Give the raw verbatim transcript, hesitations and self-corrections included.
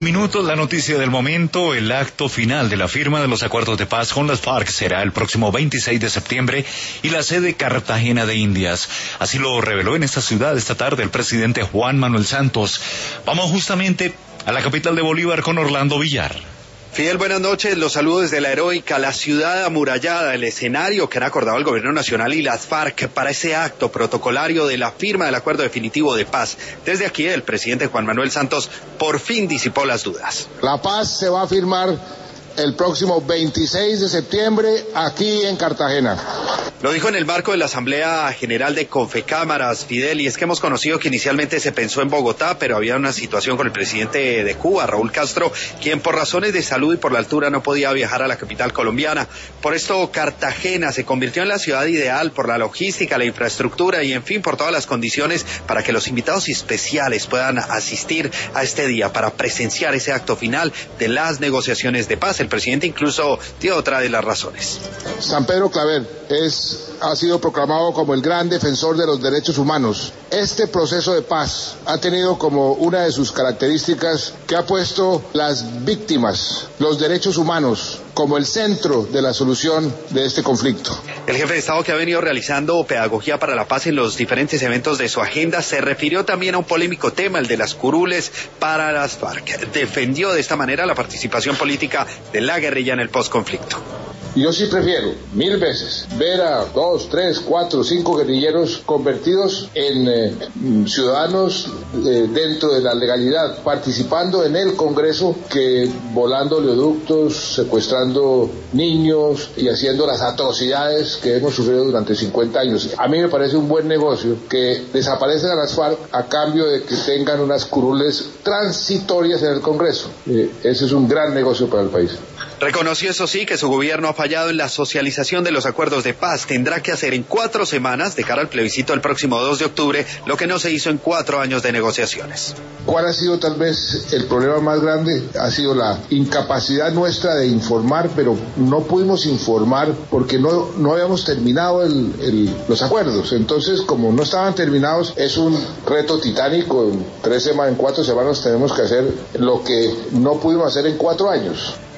Minutos, la noticia del momento. El acto final de la firma de los acuerdos de paz con las FARC será el próximo veintiséis de septiembre y la sede Cartagena de Indias. Así lo reveló en esta ciudad esta tarde el presidente Juan Manuel Santos. Vamos justamente a la capital de Bolívar con Orlando Villar. Fidel, buenas noches, los saludos desde la heroica, la ciudad amurallada, el escenario que han acordado el gobierno nacional y las FARC para ese acto protocolario de la firma del acuerdo definitivo de paz. Desde aquí el presidente Juan Manuel Santos por fin disipó las dudas. La paz se va a firmar el próximo veintiséis de septiembre aquí en Cartagena. Lo dijo en el marco de la Asamblea General de Confecámaras, Fidel, y es que hemos conocido que inicialmente se pensó en Bogotá, pero había una situación con el presidente de Cuba, Raúl Castro, quien por razones de salud y por la altura no podía viajar a la capital colombiana. Por esto Cartagena se convirtió en la ciudad ideal por la logística, la infraestructura y en fin por todas las condiciones para que los invitados especiales puedan asistir a este día para presenciar ese acto final de las negociaciones de paz. El presidente incluso dio otra de las razones. San Pedro Claver es, ha sido proclamado como el gran defensor de los derechos humanos. Este proceso de paz ha tenido como una de sus características que ha puesto las víctimas, los derechos humanos, como el centro de la solución de este conflicto. El jefe de Estado, que ha venido realizando pedagogía para la paz en los diferentes eventos de su agenda, se refirió también a un polémico tema, el de las curules para las FARC. Defendió de esta manera la participación política de la guerrilla en el posconflicto. Yo sí prefiero mil veces ver a dos, tres, cuatro, cinco guerrilleros convertidos en eh, ciudadanos eh, dentro de la legalidad, participando en el Congreso, que volando oleoductos, secuestrando niños y haciendo las atrocidades que hemos sufrido durante cincuenta años. A mí me parece un buen negocio que desaparezcan a las FARC a cambio de que tengan unas curules transitorias en el Congreso. Eh, ese es un gran negocio para el país. Reconoció, eso sí, que su gobierno ha fallado en la socialización de los acuerdos de paz. Tendrá que hacer en cuatro semanas, de cara al plebiscito del próximo dos de octubre, lo que no se hizo en cuatro años de negociaciones. ¿Cuál ha sido tal vez el problema más grande? Ha sido la incapacidad nuestra de informar, pero no pudimos informar porque no, no habíamos terminado el, el, los acuerdos. Entonces, como no estaban terminados, es un reto titánico. En tres semanas, en cuatro semanas tenemos que hacer lo que no pudimos hacer en cuatro años.